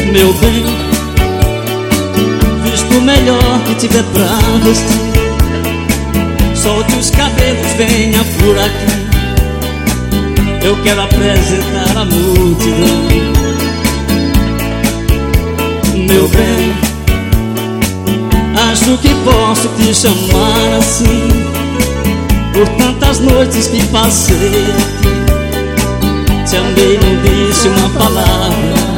Meu bem, visto o melhor que tiver pra vestir. Solte os cabelos, venha por aqui. Eu quero apresentar a multidão. Meu bem, acho que posso te chamar assim, por tantas noites que passei aqui. Te amei, não disse uma palavra,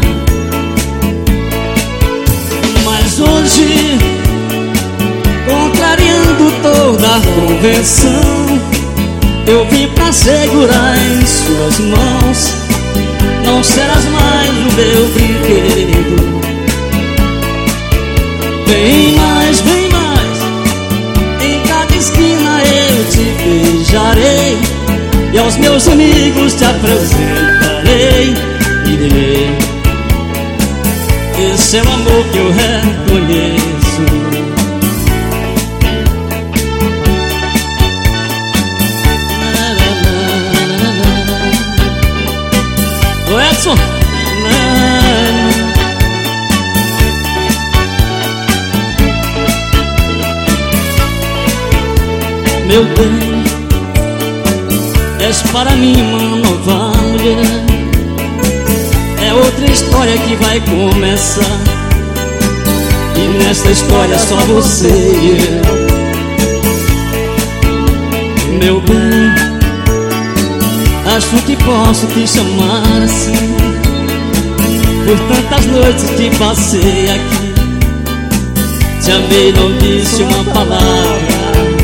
mas hoje, contrariando toda a convenção, eu vim pra segurar em suas mãos. Não serás mais o meu brinquedo. Vem mais, em cada esquina eu te beijarei, e aos meus amigos te apresentarei e direi: esse é o amor que eu reconheço. Ô Edson, meu bem, és para mim uma nova mulher. É outra história que vai começar, e nesta história só você e eu. Meu bem, acho que posso te chamar assim, por tantas noites que passei aqui. Te amei, não disse uma palavra,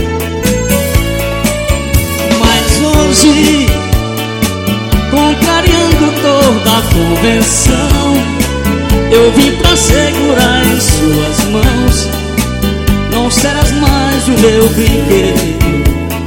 hoje, contrariando toda a convenção, eu vim pra segurar em suas mãos. Não serás mais o meu brinquedo.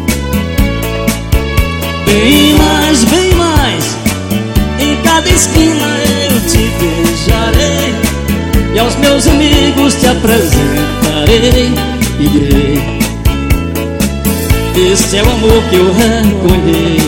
Bem mais, em cada esquina eu te beijarei, e aos meus amigos te apresentarei e direi: este é o amor que eu reconheço.